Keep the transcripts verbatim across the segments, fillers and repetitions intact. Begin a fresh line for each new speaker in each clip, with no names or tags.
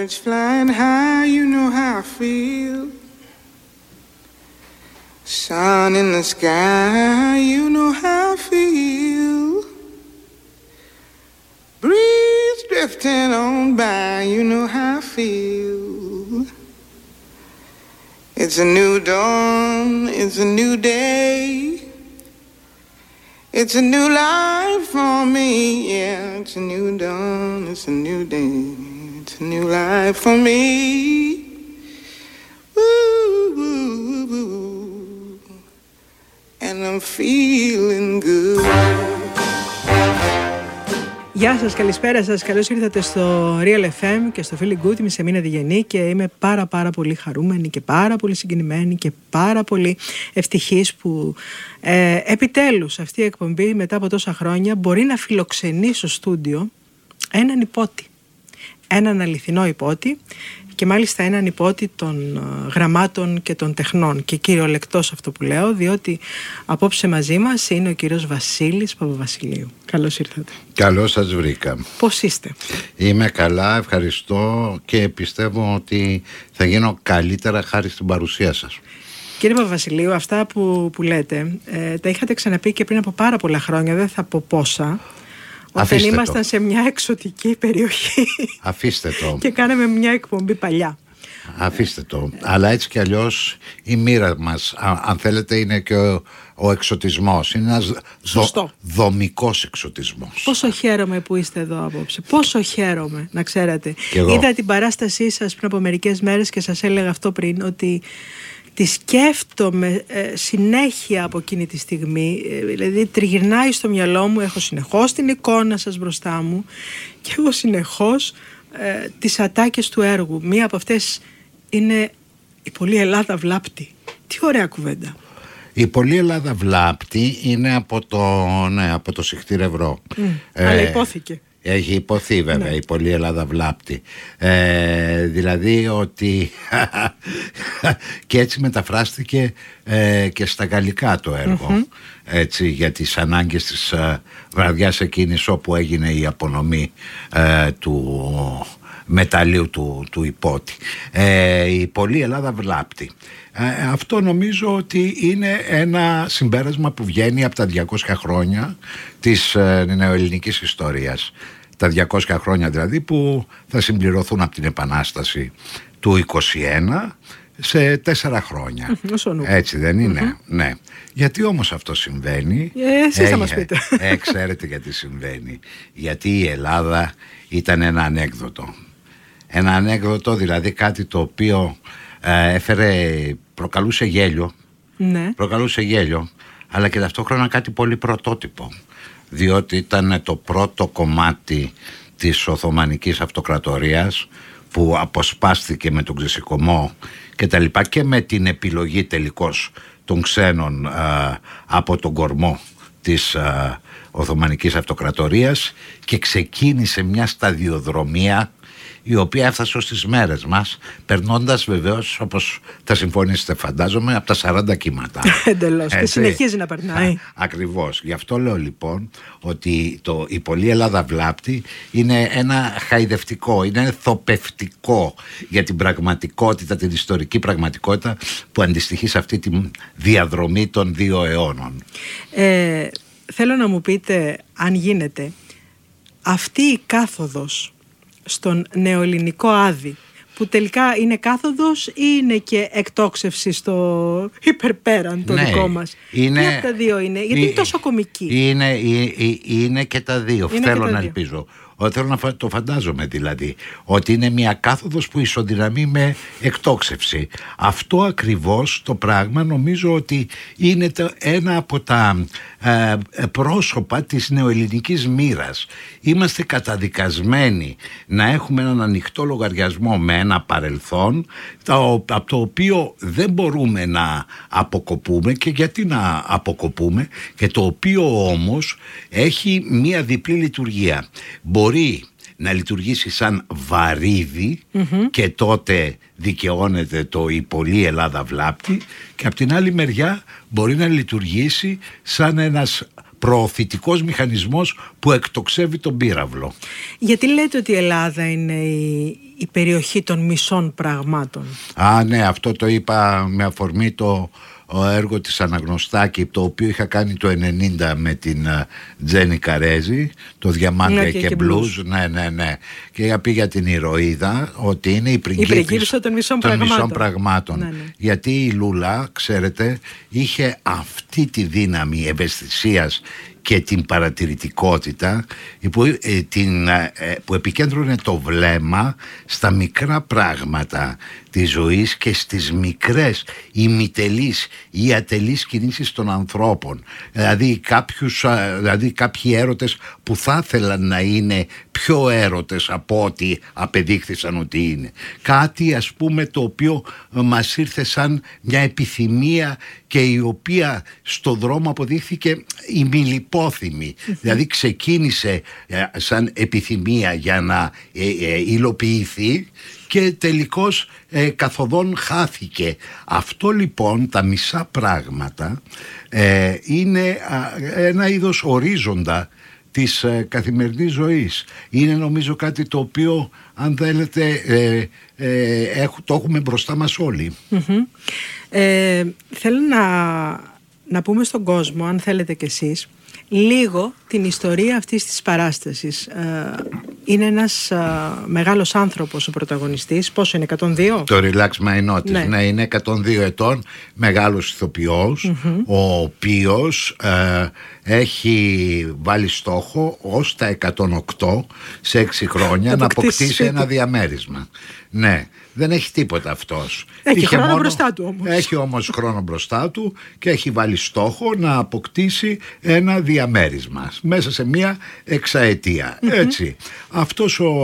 Birds flying high, you know how I feel. Sun in the sky, you know how I feel. Breeze drifting on by, you know how I feel. It's a new dawn, it's a new day. It's a new life for me, yeah. It's a new dawn, it's a new day. It's a new life for me. Woo, woo, woo. And I'm feeling good.
Γεια σας, καλησπέρα σας, καλώς ήρθατε στο Real εφ εμ και στο Feeling Good. Είμαι σε Μίνα Διγενή και είμαι πάρα πάρα πολύ χαρούμενη και πάρα πολύ συγκινημένη και πάρα πολύ ευτυχής που ε, επιτέλους αυτή η εκπομπή μετά από τόσα χρόνια μπορεί να φιλοξενεί στο στούντιο έναν υπότη, έναν αληθινό υπότη και μάλιστα έναν υπότη των γραμμάτων και των τεχνών και κυριολεκτός αυτό που λέω, διότι απόψε μαζί μας είναι ο κύριος Βασίλης Παπαβασιλείου. Καλώς ήρθατε.
Καλώς σας βρήκα.
Πώς είστε?
Είμαι καλά, ευχαριστώ και πιστεύω ότι θα γίνω καλύτερα χάρη στην παρουσία σας.
Κύριε Παπαβασιλείου, αυτά που, που λέτε ε, τα είχατε ξαναπεί και πριν από πάρα πολλά χρόνια, δεν θα πω πόσα. Όταν ήμασταν το. σε μια εξωτική περιοχή.
Αφήστε το.
Και κάναμε μια εκπομπή παλιά.
Αφήστε το. Αλλά έτσι κι αλλιώς η μοίρα μας, α, αν θέλετε, είναι και ο, ο εξωτισμός. Είναι ένας δο, δομικός εξωτισμός.
Πόσο χαίρομαι που είστε εδώ απόψε. Πόσο χαίρομαι, να ξέρετε. Είδα την παράστασή σας πριν από μερικές μέρες και σας έλεγα αυτό πριν, ότι τη σκέφτομαι ε, συνέχεια από εκείνη τη στιγμή, ε, δηλαδή τριγυρνάει στο μυαλό μου, έχω συνεχώς την εικόνα σας μπροστά μου και έχω συνεχώς ε, τις ατάκες του έργου. Μία από αυτές είναι η Πολύ Ελλάδα Βλάπτη. Τι ωραία κουβέντα.
Η Πολύ Ελλάδα Βλάπτη είναι από το, ναι, από το Σιχτήρευρό.
Mm, ε, αλλά υπόθηκε.
Έχει υποθεί βέβαια, ναι. Η Πολύ Ελλάδα Βλάπτη. Ε, δηλαδή ότι και έτσι μεταφράστηκε ε, και στα γαλλικά το έργο. Mm-hmm. Έτσι, για τις ανάγκες της ε, βραδιάς εκείνης όπου έγινε η απονομή ε, του μεταλλίου του, του υπότη. Ε, η Πολύ Ελλάδα Βλάπτη. Ε, αυτό νομίζω ότι είναι ένα συμπέρασμα που βγαίνει από τα διακόσια χρόνια της ε, νεοελληνικής ιστορίας. Τα διακόσια χρόνια δηλαδή που θα συμπληρωθούν από την Επανάσταση του είκοσι ένα σε τέσσερα χρόνια. Έτσι δεν είναι? Mm-hmm. Ναι. Γιατί όμως αυτό συμβαίνει?
Ε, εσείς θα μας πείτε.
Ε, ξέρετε γιατί συμβαίνει. Γιατί η Ελλάδα ήταν ένα ανέκδοτο. Ένα ανέκδοτο, δηλαδή κάτι το οποίο ε, έφερε, προκαλούσε γέλιο.
Ναι.
Προκαλούσε γέλιο, αλλά και ταυτόχρονα κάτι πολύ πρωτότυπο. Διότι ήταν το πρώτο κομμάτι της Οθωμανικής Αυτοκρατορίας που αποσπάστηκε με τον ξεσηκωμό και τα λοιπά και με την επιλογή τελικώς των ξένων α, από τον κορμό της α, Οθωμανικής Αυτοκρατορίας και ξεκίνησε μια σταδιοδρομία η οποία έφτασε στις μέρες μας, περνώντας βεβαίως, όπως θα συμφωνήσετε φαντάζομαι, από τα σαράντα κύματα.
Εντελώς. Και συνεχίζει να περνάει.
Ακριβώς. Γι' αυτό λέω λοιπόν ότι το, η Πολύ Ελλάδα Βλάπτη είναι ένα χαϊδευτικό, είναι θοπευτικό για την πραγματικότητα, την ιστορική πραγματικότητα που αντιστοιχεί σε αυτή τη διαδρομή των δύο αιώνων.
Ε, θέλω να μου πείτε, αν γίνεται, αυτή η κάθοδος στον νεοελληνικό άδη, που τελικά είναι κάθοδος ή είναι και εκτόξευση στο υπερπέραν το ναι, δικό μας?
Είναι,
τι από τα δύο είναι? Γιατί είναι τόσο κωμική.
Είναι, είναι, είναι και τα δύο. Είναι Θέλω τα να δύο. ελπίζω. Θέλω να το φαντάζομαι δηλαδή ότι είναι μια κάθοδος που ισοδυναμεί με εκτόξευση. Αυτό ακριβώς το πράγμα νομίζω ότι είναι το, ένα από τα ε, πρόσωπα της νεοελληνικής μοίρας. Είμαστε καταδικασμένοι να έχουμε έναν ανοιχτό λογαριασμό με ένα παρελθόν το, από το οποίο δεν μπορούμε να αποκοπούμε. Και γιατί να αποκοπούμε? Και το οποίο όμως έχει μια διπλή λειτουργία. Μπορεί να λειτουργήσει σαν βαρύδι mm-hmm. και τότε δικαιώνεται το η Πολύ Ελλάδα Βλάπτη, και από την άλλη μεριά μπορεί να λειτουργήσει σαν ένας προωθητικός μηχανισμός που εκτοξεύει τον πύραυλο.
Γιατί λέτε ότι η Ελλάδα είναι η, η περιοχή των μισών πραγμάτων?
Α, ναι, αυτό το είπα με αφορμή το έργο της Αναγνωστάκη, το οποίο είχα κάνει το ενενήντα με την Τζένι Καρέζη, το Διαμάντια ναι, και, και Blues. Ναι, ναι, ναι. Και είχα πει για την ηρωίδα ότι είναι η πριγκίπισσα
των μισών
των
πραγμάτων.
Μισών πραγμάτων.
Ναι, ναι.
Γιατί η Λούλα, ξέρετε, είχε αυτή τη δύναμη ευαισθησίας και την παρατηρητικότητα που, ε, την, ε, που επικέντρωνε το βλέμμα στα μικρά πράγματα της ζωής και στις μικρές ημιτελείς ή ατελείς κινήσεις των ανθρώπων. Δηλαδή, κάποιους, δηλαδή κάποιοι έρωτες που θα ήθελαν να είναι πιο έρωτες από ό,τι απεδείχθησαν ότι είναι. Κάτι, ας πούμε, το οποίο μας ήρθε σαν μια επιθυμία και η οποία στο δρόμο αποδείχθηκε ημιλιπόθυμη. Δηλαδή ξεκίνησε ε, σαν επιθυμία για να ε, ε, υλοποιηθεί και τελικώς ε, καθοδόν χάθηκε. Αυτό λοιπόν, τα μισά πράγματα ε, είναι α, ένα είδος ορίζοντα της ε, καθημερινής ζωής. Είναι νομίζω κάτι το οποίο, αν θέλετε, ε, ε, έχ, το έχουμε μπροστά μας όλοι.
Mm-hmm. Ε, θέλω να, να πούμε στον κόσμο, αν θέλετε κι εσείς, λίγο την ιστορία αυτής της παράστασης. Ε, είναι ένας ε, μεγάλος άνθρωπος ο πρωταγωνιστής. Πόσο είναι, εκατόν δύο?
Το Relax My Notice, ναι. ναι, είναι εκατόν δύο ετών, μεγάλος ηθοποιός, mm-hmm. ο οποίος ε, έχει βάλει στόχο ως τα εκατόν οκτώ σε έξι χρόνια να αποκτήσει ένα διαμέρισμα. Ναι, δεν έχει τίποτα αυτός.
Έχει Είχε χρόνο μόνο, μπροστά του όμως.
Έχει όμως χρόνο μπροστά του και έχει βάλει στόχο να αποκτήσει ένα διαμέρισμα μέσα σε μία εξαετία. Mm-hmm. Έτσι. Αυτός ο,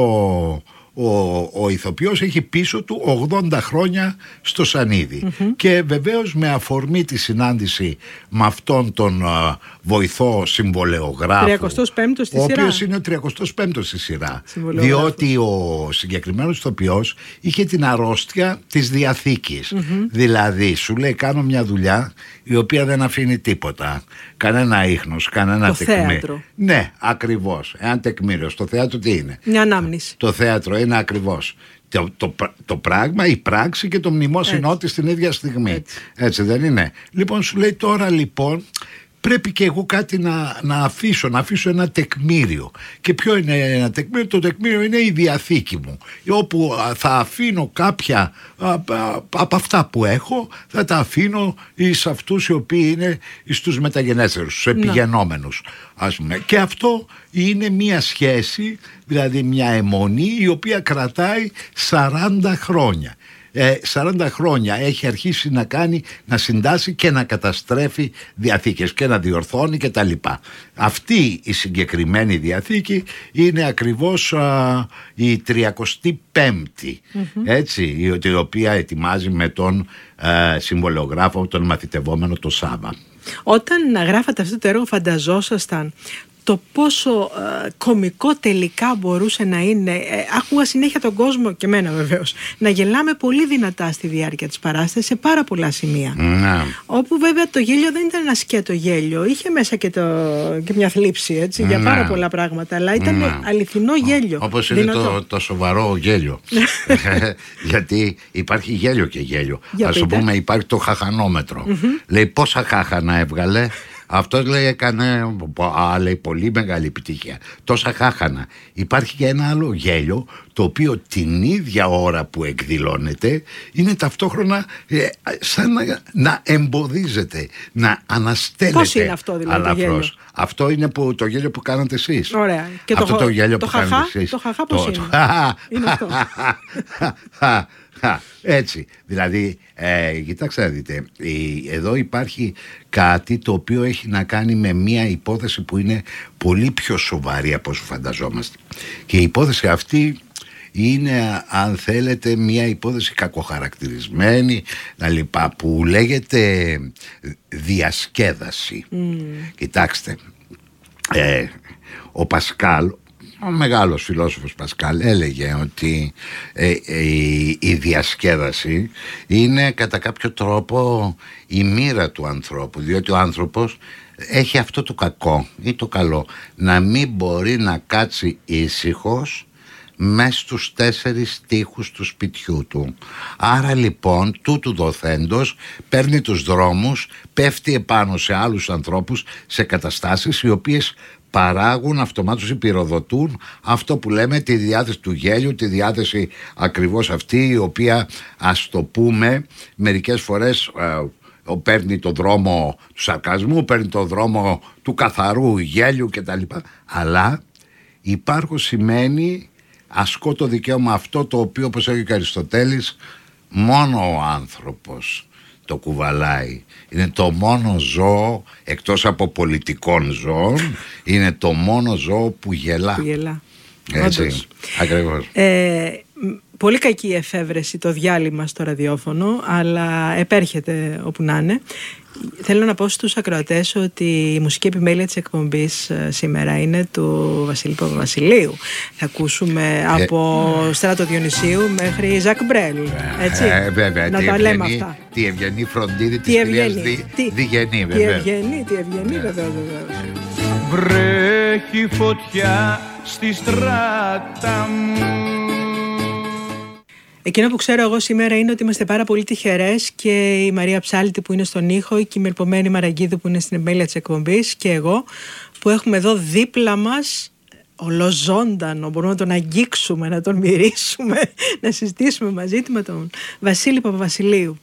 ο, ο ηθοποιός έχει πίσω του ογδόντα χρόνια στο σανίδι. Mm-hmm. Και βεβαίως με αφορμή τη συνάντηση με αυτόν τον uh, βοηθό συμβολεογράφο,
τριακοστός πέμπτος στη
ο
σειρά.
οποίος είναι ο τριακοστός πέμπτος στη σειρά, διότι ο συγκεκριμένος ηθοποιός είχε την αρρώστια της διαθήκης. Mm-hmm. Δηλαδή σου λέει, κάνω μια δουλειά η οποία δεν αφήνει τίποτα, κανένα ίχνος, κανένα
το
τεκμήριο.
Θέατρο.
Ναι, ακριβώς. Ένα τεκμήριο. Στο θέατρο τι είναι?
Μια ανάμνηση.
Το θέατρο είναι ακριβώς το, το, το πράγμα, η πράξη και το μνημόσυνό της την ίδια στιγμή. Έτσι. Έτσι δεν είναι? Λοιπόν, σου λέει, τώρα λοιπόν πρέπει και εγώ κάτι να, να αφήσω, να αφήσω ένα τεκμήριο. Και ποιο είναι ένα τεκμήριο? Το τεκμήριο είναι η διαθήκη μου, όπου θα αφήνω κάποια α, α, από αυτά που έχω, θα τα αφήνω εις αυτούς οι οποίοι είναι στους μεταγενέστερους, στους επιγενόμενους, ας πούμε. Και αυτό είναι μια σχέση, δηλαδή μια αιμονή η οποία κρατάει σαράντα χρόνια. Ε, σαράντα χρόνια έχει αρχίσει να κάνει, να συντάσσει και να καταστρέφει διαθήκες και να διορθώνει και τα λοιπά. Αυτή η συγκεκριμένη διαθήκη είναι ακριβώς α, η τριακοστή πέμπτη, mm-hmm. έτσι, η, η οποία ετοιμάζει με τον α, συμβολεογράφο, τον μαθητευόμενο, το Σάβα.
Όταν γράφατε αυτό το έργο, φανταζόσασταν το πόσο ε, κωμικό τελικά μπορούσε να είναι? Ε, άκουγα συνέχεια τον κόσμο, και εμένα βεβαίως, να γελάμε πολύ δυνατά στη διάρκεια της παράστασης σε πάρα πολλά σημεία.
Να.
Όπου βέβαια το γέλιο δεν ήταν ένα σκέτο γέλιο, είχε μέσα και, το, και μια θλίψη, έτσι, για πάρα πολλά πράγματα, αλλά ήταν να. αληθινό γέλιο.
Όπως είναι το, το σοβαρό γέλιο. Γιατί υπάρχει γέλιο και γέλιο. Ας το πούμε, υπάρχει το χαχανόμετρο. Mm-hmm. Λέει πόσα χάχανα έβγαλε. Αυτός λέει έκανε α, λέει, πολύ μεγάλη επιτυχία. Τόσα χάχανα. Υπάρχει και ένα άλλο γέλιο, το οποίο την ίδια ώρα που εκδηλώνεται είναι ταυτόχρονα ε, σαν να, να εμποδίζεται, να αναστέλλεται.
Πώς είναι αυτό δηλαδή το γέλιο?
Αυτό είναι που, το γέλιο που κάνατε εσείς.
Ωραία. Και
αυτό το, το γέλιο
το
που
χαχά,
κάνατε εσείς.
Το χαχά πώς είναι? Είναι αυτό.
Έτσι, δηλαδή, ε, κοιτάξτε να δείτε, εδώ υπάρχει κάτι το οποίο έχει να κάνει με μια υπόθεση που είναι πολύ πιο σοβαρή από όσο φανταζόμαστε. Και η υπόθεση αυτή είναι, αν θέλετε, μια υπόθεση κακοχαρακτηρισμένη, λοιπά, που λέγεται διασκέδαση. Mm. Κοιτάξτε, ε, ο Πασκάλ, ο μεγάλος φιλόσοφος Πασκάλ, έλεγε ότι ε, ε, η, η διασκέδαση είναι κατά κάποιο τρόπο η μοίρα του ανθρώπου, διότι ο άνθρωπος έχει αυτό το κακό ή το καλό, να μην μπορεί να κάτσει ήσυχος μες στους τέσσερις τοίχους του σπιτιού του. Άρα λοιπόν τούτου δοθέντος παίρνει τους δρόμους, πέφτει επάνω σε άλλους ανθρώπους, σε καταστάσεις οι οποίες παράγουν αυτομάτως ή πυροδοτούν αυτό που λέμε τη διάθεση του γέλιου, τη διάθεση ακριβώς αυτή η οποία, ας το πούμε, μερικές φορές ε, παίρνει το δρόμο του σαρκασμού, παίρνει το δρόμο του καθαρού γέλιου κτλ. Αλλά υπάρχω σημαίνει ασκώ το δικαίωμα αυτό το οποίο, όπως έλεγε ο Αριστοτέλης, μόνο ο άνθρωπος το κουβαλάει. Είναι το μόνο ζώο, εκτός από πολιτικών ζώων, είναι το μόνο ζώο που γελά.
Που γελά.
Έτσι, ακριβώς.
Ε, πολύ κακή εφεύρεση το διάλειμμα στο ραδιόφωνο, αλλά επέρχεται όπου να είναι. Θέλω να πω στους ακροατές ότι η μουσική επιμέλεια της εκπομπής σήμερα είναι του Βασίλη Παπαβασιλείου. Θα ακούσουμε από ε, Στράτο Διονυσίου μέχρι Ζακ Μπρέλ. Έτσι,
ε, βέβαια,
να
τι
τα
ευγενή,
λέμε αυτά.
Τι ευγενή φροντίδη της κυρίας Δι, Διγενή, βέβαια.
Τι ευγενή, τι ευγενή, βέβαια.
Βρέχει φωτιά στη στράτα μου.
Εκείνο που ξέρω εγώ σήμερα είναι ότι είμαστε πάρα πολύ τυχερές, και η Μαρία Ψάλτη που είναι στον ήχο, η Κυμερπομένη Μαραγκίδου που είναι στην επιμέλεια της εκπομπής, και εγώ που έχουμε εδώ δίπλα μας ολοζώντανο, μπορούμε να τον αγγίξουμε, να τον μυρίσουμε, να συζητήσουμε μαζί του με τον Βασίλη Παπαβασιλείου.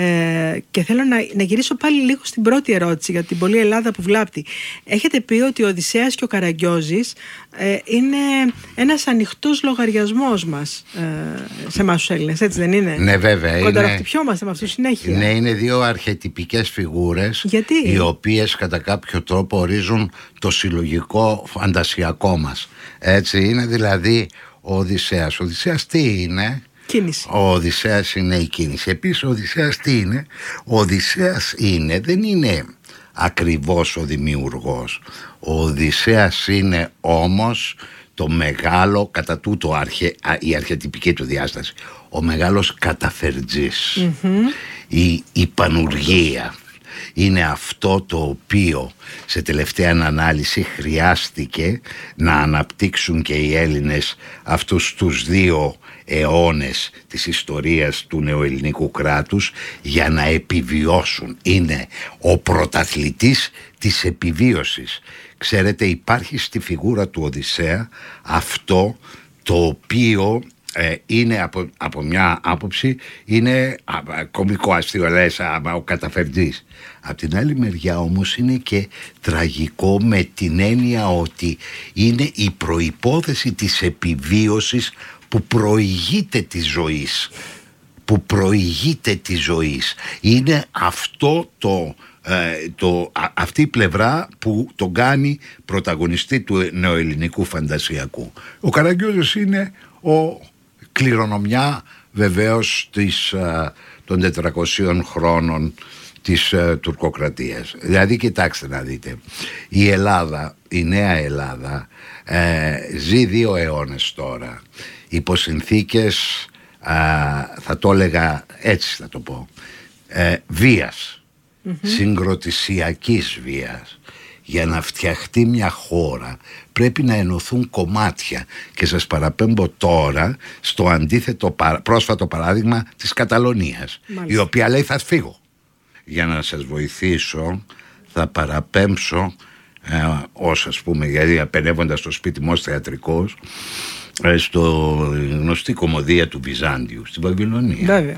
Ε, και θέλω να, να γυρίσω πάλι λίγο στην πρώτη ερώτηση για την πολλή Ελλάδα που βλάπτει. Έχετε πει ότι ο Οδυσσέας και ο Καραγκιόζης ε, είναι ένας ανοιχτός λογαριασμός μας, ε, σε εμάς τους Έλληνες, έτσι δεν είναι?
Ναι, βέβαια.
Κονταραχτυπιόμαστε με αυτούς συνέχεια.
Ναι, είναι δύο αρχετυπικές φιγούρες.
Γιατί?
Οι οποίες κατά κάποιο τρόπο ορίζουν το συλλογικό φαντασιακό μας. Έτσι είναι, δηλαδή ο Οδυσσέας. Ο Οδυσσέας τι είναι?
Κίνηση.
Ο Οδυσσέας είναι η κίνηση. Επίσης ο Οδυσσέας τι είναι? Ο Οδυσσέας είναι, δεν είναι ακριβώς ο δημιουργός. Ο Οδυσσέας είναι όμως το μεγάλο, κατά τούτο αρχε, η αρχετυπική του διάσταση, ο μεγάλος καταφερτζής. Mm-hmm. Η, η πανουργία είναι αυτό το οποίο σε τελευταία ανάλυση χρειάστηκε να αναπτύξουν και οι Έλληνες αυτούς τους δύο αιώνες της ιστορίας του νεοελληνικού κράτους για να επιβιώσουν. Είναι ο πρωταθλητής της επιβίωσης. Ξέρετε, υπάρχει στη φιγούρα του Οδυσσέα αυτό το οποίο ε, είναι από, από μια άποψη είναι α, κωμικό αστείο, λες, α, ο καταφερτής. Απ' την άλλη μεριά όμως είναι και τραγικό, με την έννοια ότι είναι η προϋπόθεση της επιβίωσης που προηγείται της ζωής. Που προηγείται της ζωής. Είναι αυτό το, ε, το, α, αυτή η πλευρά που τον κάνει πρωταγωνιστή του νεοελληνικού φαντασιακού. Ο Καραγκιόζης είναι ο κληρονομιά βεβαίως της, α, των τετρακοσίων χρόνων της α, τουρκοκρατίας. Δηλαδή κοιτάξτε να δείτε, η Ελλάδα, η νέα Ελλάδα ε, ζει δύο αιώνες τώρα υπό συνθήκες, α, θα το έλεγα έτσι, θα το πω, ε, βίας, mm-hmm. συγκροτησιακής βίας. Για να φτιαχτεί μια χώρα πρέπει να ενωθούν κομμάτια, και σας παραπέμπω τώρα στο αντίθετο πρόσφατο παράδειγμα της Καταλωνίας. Μάλιστα. Η οποία λέει θα φύγω. Για να σας βοηθήσω θα παραπέμψω ε, ως ας πούμε, γιατί απενεύοντας στο σπίτι μου ως θεατρικός, ε, στο γνωστή κωμωδία του Βυζάντιου στη Βαβυλωνία.
Βέβαια.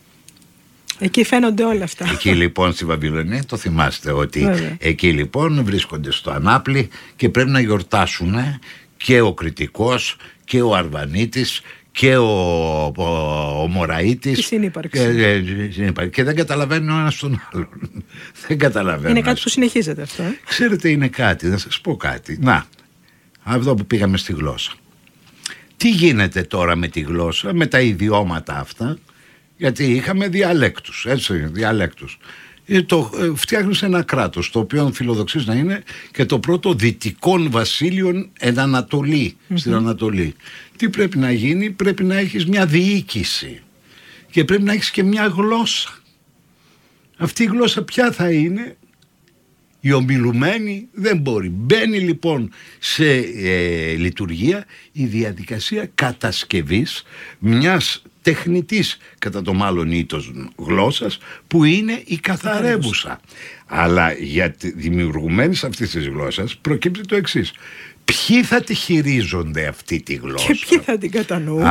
Εκεί φαίνονται όλα αυτά.
Εκεί λοιπόν στη Βαβυλωνία, το θυμάστε ότι
Βέβαια.
Εκεί λοιπόν βρίσκονται στο Ανάπλη και πρέπει να γιορτάσουν και ο Κριτικός και ο Αρβανίτης και ο, ο, ο Μωραΐτης.
Η συνύπαρξη.
Και, και δεν καταλαβαίνουν ο ένας τον άλλον. Δεν καταλαβαίνουν.
Είναι κάτι που συνεχίζεται αυτό. Ε?
Ξέρετε, είναι κάτι, να σας πω κάτι. Να, αυτό που πήγαμε στη γλώσσα. Τι γίνεται τώρα με τη γλώσσα, με τα ιδιώματα αυτά? Γιατί είχαμε διαλέκτους, έτσι, διαλέκτους. Ε, το, ε, φτιάχνεις ένα κράτος, το οποίο φιλοδοξείς να είναι και το πρώτο δυτικών βασίλειων εν Ανατολή, mm-hmm. στην Ανατολή. Τι πρέπει να γίνει? Πρέπει να έχεις μια διοίκηση και πρέπει να έχεις και μια γλώσσα. Αυτή η γλώσσα ποια θα είναι? η ομιλουμένη δεν μπορεί. Μπαίνει λοιπόν σε ε, λειτουργία η διαδικασία κατασκευής μιας τεχνητής κατά το μάλλον ήτος γλώσσας που είναι η καθαρεύουσα. Αλλά για τη δημιουργουμένης αυτής της γλώσσας προκύπτει το εξής. Ποιοι θα τη χειρίζονται αυτή τη γλώσσα
και ποιοι θα την κατανοούν?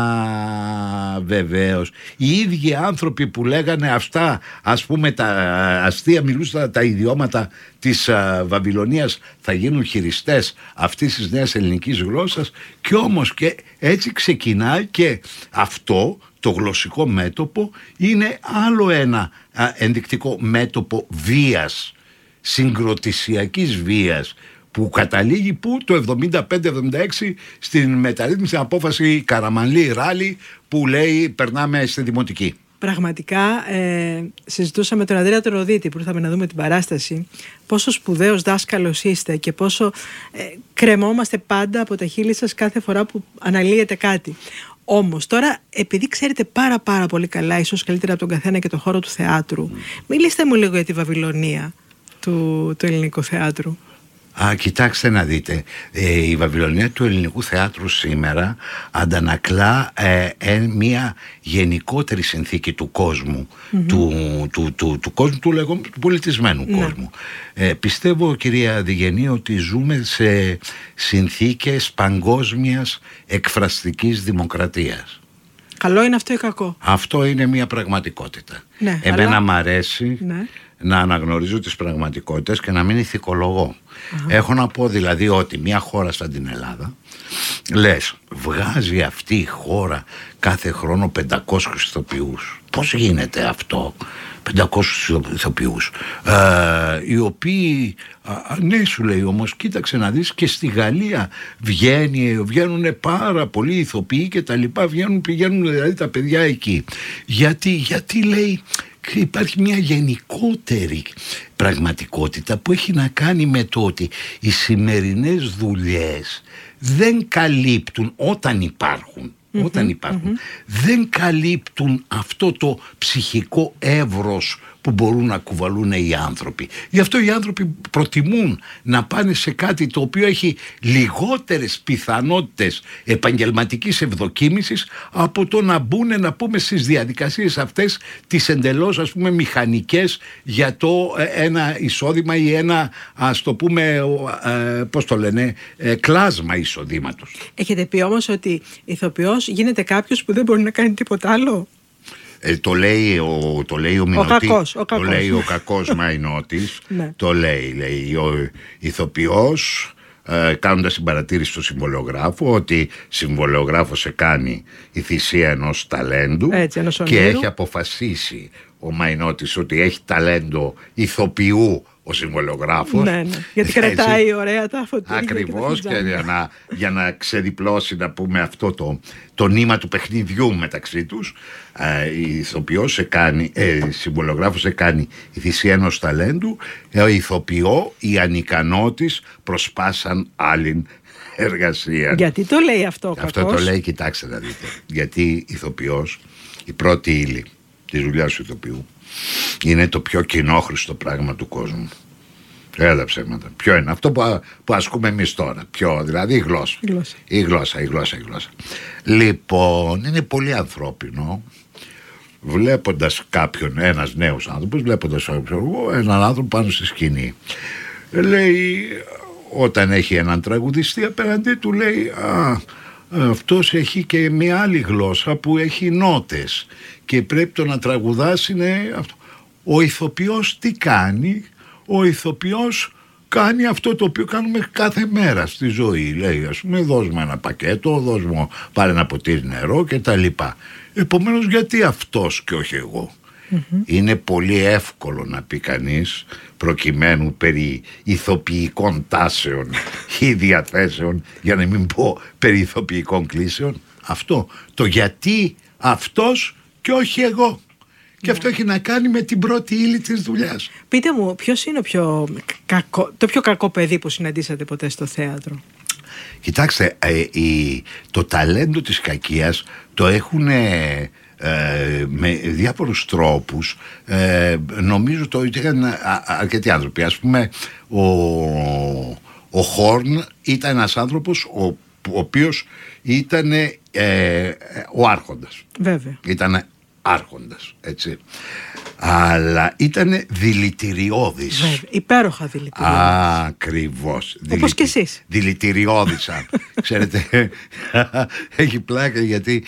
Α, βεβαίως. Οι ίδιοι άνθρωποι που λέγανε αυτά, ας πούμε τα αστεία, μιλούσαν τα ιδιώματα της α, Βαβυλωνίας, θα γίνουν χειριστές αυτής της νέας ελληνικής γλώσσας. Και όμως και έτσι ξεκινάει, και αυτό το γλωσσικό μέτωπο είναι άλλο ένα α, ενδεικτικό μέτωπο βίας, συγκροτησιακής βίας, που καταλήγει που το εβδομήντα πέντε εβδομήντα έξι στην μεταρρύθμιση απόφαση Καραμανλή-Ράλη που λέει περνάμε στη δημοτική.
Πραγματικά ε, συζητούσαμε με τον Ανδρέα Τροδίτη που ήρθαμε να δούμε την παράσταση, πόσο σπουδαίος δάσκαλος είστε και πόσο ε, κρεμόμαστε πάντα από τα χείλη σας κάθε φορά που αναλύετε κάτι. Όμως τώρα, επειδή ξέρετε πάρα πάρα πολύ καλά, ίσως καλύτερα από τον καθένα, και το χώρο του θεάτρου, μιλήστε μου λίγο για τη Βαβυλωνία του, του ελληνικού θεάτρου.
Α, κοιτάξτε να δείτε, ε, η Βαβυλωνία του ελληνικού θεάτρου σήμερα αντανακλά ε, ε, μια γενικότερη συνθήκη του κόσμου, mm-hmm. του, του, του, του κόσμου του λεγόμενου του πολιτισμένου ναι. κόσμου. Ε, πιστεύω, κυρία Διγενή, ότι ζούμε σε συνθήκες παγκόσμιας εκφραστικής δημοκρατίας.
Καλό είναι αυτό ή κακό?
Αυτό είναι μια πραγματικότητα.
Ναι,
Εμένα
αλλά...
μ' αρέσει ναι. να αναγνωρίζω τις πραγματικότητες και να μην ηθικολογώ. Uh-huh. Έχω να πω δηλαδή ότι μια χώρα σαν την Ελλάδα, λες, βγάζει αυτή η χώρα κάθε χρόνο πεντακόσιους ηθοποιούς. Πώς γίνεται αυτό? πεντακόσιους ηθοποιούς ε, οι οποίοι α, ναι, σου λέει, όμως κοίταξε να δεις, και στη Γαλλία βγαίνει, βγαίνουν πάρα πολλοί ηθοποιοί και τα λοιπά, βγαίνουν, πηγαίνουν δηλαδή τα παιδιά εκεί. Γιατί, γιατί λέει, υπάρχει μια γενικότερη πραγματικότητα που έχει να κάνει με το ότι οι σημερινές δουλειές δεν καλύπτουν, όταν υπάρχουν Mm-hmm, όταν υπάρχουν, mm-hmm. δεν καλύπτουν αυτό το ψυχικό εύρος που μπορούν να κουβαλούν οι άνθρωποι. Γι' αυτό οι άνθρωποι προτιμούν να πάνε σε κάτι το οποίο έχει λιγότερες πιθανότητες επαγγελματικής ευδοκίμησης από το να μπουν, να πούμε, στις διαδικασίες αυτές τις εντελώς, ας πούμε, μηχανικές για το ένα εισόδημα ή ένα, ας το πούμε, ε, πώς το λένε, ε, κλάσμα εισοδήματος.
Έχετε πει όμως ότι ηθοποιός γίνεται κάποιος που δεν μπορεί να κάνει τίποτα άλλο?
Ε, το λέει ο, το λέει ο Μινωτής,
ο κακός, ο κακός.
Το λέει ο κακός Μαϊνώτης. Το λέει, λέει ο ηθοποιός, ε, κάνοντας την παρατήρηση στο συμβολιογράφο, ότι συμβολιογράφο σε κάνει η θυσία ενός ταλέντου. Έτσι, ενός και έχει αποφασίσει ο Μαϊνώτης ότι έχει ταλέντο ηθοποιού ο συμβολιογράφος.
Ναι, ναι. Γιατί κρατάει ωραία τα φωτιά.
Ακριβώς, και, και για, να, για να ξεδιπλώσει, να πούμε, αυτό το, το νήμα του παιχνιδιού μεταξύ τους, ε, η ηθοποιός σε κάνει, ε, συμβολιογράφος σε κάνει η θυσία ενός ταλέντου, ε, ηθοποιό η ανικανότης προσπάσαν άλλην εργασία.
Γιατί το λέει αυτό ο
Αυτό
κακός?
το λέει, κοιτάξτε να δείτε, γιατί ηθοποιός, η πρώτη ύλη της δουλειάς του ηθοποιού, είναι το πιο κοινόχρηστο πράγμα του κόσμου. Έλα ψέματα. Ποιο είναι αυτό που, που ασκούμε εμείς τώρα? Ποιο? Δηλαδή η γλώσσα. Η γλώσσα. Η γλώσσα, η γλώσσα, η γλώσσα. Λοιπόν, είναι πολύ ανθρώπινο, βλέποντας κάποιον, ένας νέος άνθρωπος, βλέποντας έναν άνθρωπο πάνω στη σκηνή, λέει, όταν έχει έναν τραγουδιστή απέναντί του, λέει, α, αυτός έχει και μια άλλη γλώσσα που έχει νότες και πρέπει το να τραγουδάς είναι αυτό. Ο ηθοποιός τι κάνει? Ο ηθοποιός κάνει αυτό το οποίο κάνουμε κάθε μέρα στη ζωή. Λέει, ας πούμε, δώσ' μου ένα πακέτο, δώσ' μου, πάρε ένα ποτήρι νερό και τα λοιπά. Επομένως, γιατί αυτός και όχι εγώ? Mm-hmm. Είναι πολύ εύκολο να πει κανείς, προκειμένου περί ηθοποιικών τάσεων ή διαθέσεων, για να μην πω περί ηθοποιικών κλήσεων, αυτό το γιατί αυτός και όχι εγώ. Και αυτό έχει να κάνει με την πρώτη ύλη της δουλειάς.
Πείτε μου, ποιος είναι ο πιο κακό, το πιο κακό παιδί που συναντήσατε ποτέ στο θέατρο?
Κοιτάξτε, ε, η, το ταλέντο της κακίας το έχουν ε, ε, με διάφορους τρόπους. ε, νομίζω το είχαν αρκετοί άνθρωποι. Ας πούμε, ο, ο Χόρν ήταν ένας άνθρωπος ο, ο οποίος ήταν ε, ο άρχοντας.
Βέβαια.
Ήταν άρχοντας, έτσι. Αλλά ήταν δηλητηριώδης.
Βέβαια, υπέροχα δηλητηριώδης.
Ακριβώς.
Όπως και εσείς.
Δηλητηριώδησα. Ξέρετε, έχει πλάκα γιατί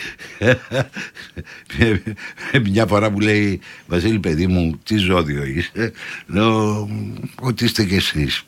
μια φορά μου λέει, Βασίλη παιδί μου, τι ζώδιο είσαι? Λέω, ότι είστε κι εσείς.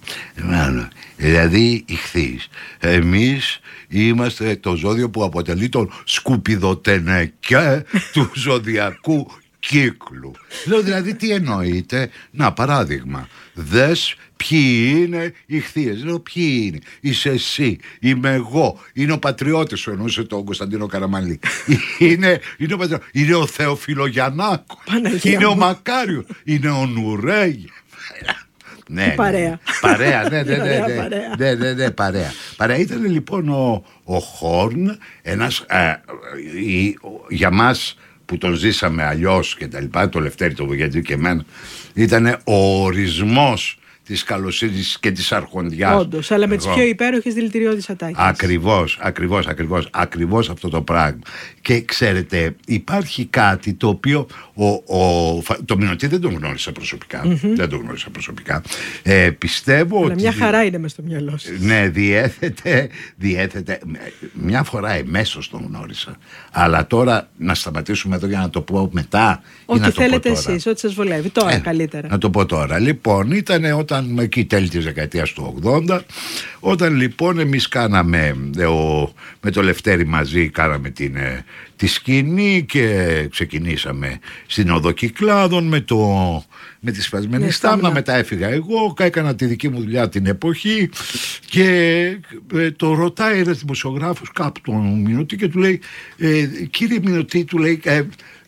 Δηλαδή ιχθύς. Εμείς είμαστε το ζώδιο που αποτελεί τον σκουπιδοτενεκέ του ζωδιακού κύκλου. Λέω, δηλαδή τι εννοείτε? Να, παράδειγμα, δες ποιοι είναι οι ιχθύες. Λέω, ποιοι είναι? Είσαι εσύ, είμαι εγώ, είναι ο πατριώτης σου, εννοούσε τον Κωνσταντίνο Καραμανλή. είναι, είναι, ο πατριώτης, είναι ο Θεοφιλογιαννάκο, είναι ο Μακάριο, είναι ο Νουρέγι. Ναι, ναι,
παρέα.
Παρέα, ναι, ναι, ναι, ναι, παρέα. ναι, ναι, ναι, παρέα. Παρέα ήταν λοιπόν ο, ο Χόρν, ένας, ε, η, ο, για μας που τον ζήσαμε αλλιώς και τα λοιπά, το Λευτέρη, το Βογιατζή και εμένα, ήταν ο ορισμός της καλοσύνης και της αρχοντιάς.
Όντως, αλλά με τις πιο υπέροχες δηλητηριώδεις ατάκες.
Ακριβώς, ακριβώς, ακριβώς, ακριβώς αυτό το πράγμα. Και ξέρετε, υπάρχει κάτι το οποίο ο, ο, το Μινωτή δεν τον γνώρισα προσωπικά. Mm-hmm. Δεν τον γνώρισα προσωπικά. Ε, πιστεύω
αλλά
ότι...
μια χαρά είναι μες στο μυαλό σας.
Ναι, διέθετε, διέθετε. Μια φορά εμέσως τον γνώρισα. Αλλά τώρα να σταματήσουμε εδώ για να το πω μετά.
Ό,τι
ή να το
θέλετε
πω τώρα.
εσείς, ό,τι σας βολεύει. Τώρα
ε,
καλύτερα.
Να το πω τώρα. Λοιπόν, ήταν όταν εκεί τέλη της δεκαετίας του ογδόντα, όταν λοιπόν εμείς κάναμε ο, με το Λευτέρη μαζί κάναμε την, τη σκηνή και ξεκινήσαμε στην Οδό Κυκλάδων με, το, με τη σπασμένη ναι, στάμνα. Μετά έφυγα εγώ, έκανα τη δική μου δουλειά την εποχή και ε, το ρωτάει ένας δημοσιογράφος κάπου τον Μινωτή και του λέει, ε, κύριε Μινωτή, του λέει, ε,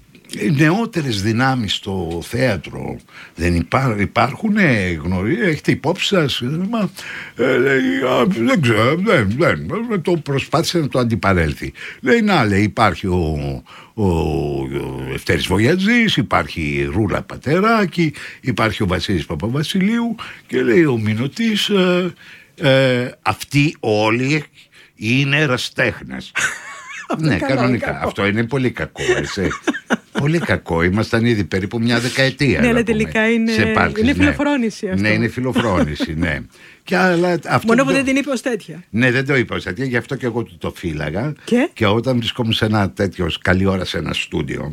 νεότερες δυνάμεις στο θέατρο δεν υπά, υπάρχουν, γνωρίζετε, έχετε υπόψη σας? Μα, ε, λέει, α, δεν ξέρω, δεν, δεν, το προσπάθησε να το αντιπαρέλθει. Λέει, να, λέει, υπάρχει ο, ο, ο Ευτέρης Βογιατζής, υπάρχει η Ρούλα Πατεράκη, υπάρχει ο Βασίλης Παπαβασιλείου, και λέει ο Μινωτής, ε, ε, αυτοί όλοι είναι ερασιτέχνες. Ναι, κανονικά. Αυτό είναι πολύ κακό, έτσι. Πολύ κακό. Ήμασταν ήδη περίπου μια δεκαετία.
Ναι, αλλά τελικά είναι, είναι φιλοφρόνηση αυτό.
Ναι, είναι φιλοφρόνηση, ναι. Και, αλλά, αυτό
μόνο
το...
που δεν την είπε ως τέτοια.
Ναι, δεν το είπα ως τέτοια, γι' αυτό και εγώ του το φύλαγα.
Και,
και όταν βρισκόμουν σε ένα τέτοιο, καλή ώρα σε ένα στούντιο,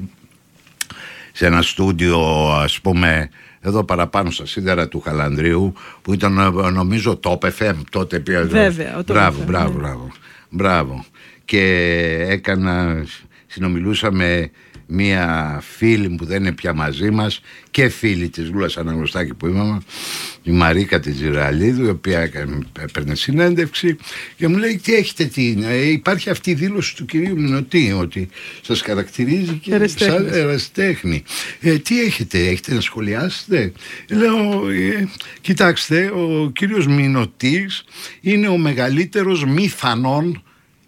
σε ένα στούντιο, ας πούμε, εδώ παραπάνω στα σίδερα του Χαλανδρίου, που ήταν νομίζω το εφ εμ τότε.
Βέβαια, το
μπράβο, μπράβο, ναι. μπράβο, μπράβο. Και έκανα, συνομιλούσα με μία φίλη που δεν είναι πια μαζί μας και φίλη της Λούλας Αναγνωστάκη που είπαμε, η Μαρίκα τη Τζιραλίδου, η οποία έπαιρνε συνέντευξη και μου λέει, τι έχετε, τι, υπάρχει αυτή η δήλωση του κυρίου Μινωτή ότι σας χαρακτηρίζει και σαν ερασιτέχνη. Ε, τι έχετε, έχετε να σχολιάσετε? Λέω, ε, κοιτάξτε, ο κύριος Μινωτής είναι ο μεγαλύτερος μηθανών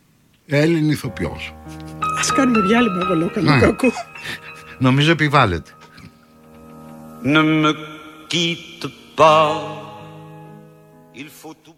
Έλλην ηθοποιός.
Ας κάνουμε διάλειμμα, εγώ λέω καλό κακό.
Νομίζω επιβάλλεται.
Ne me quitte pas, il faut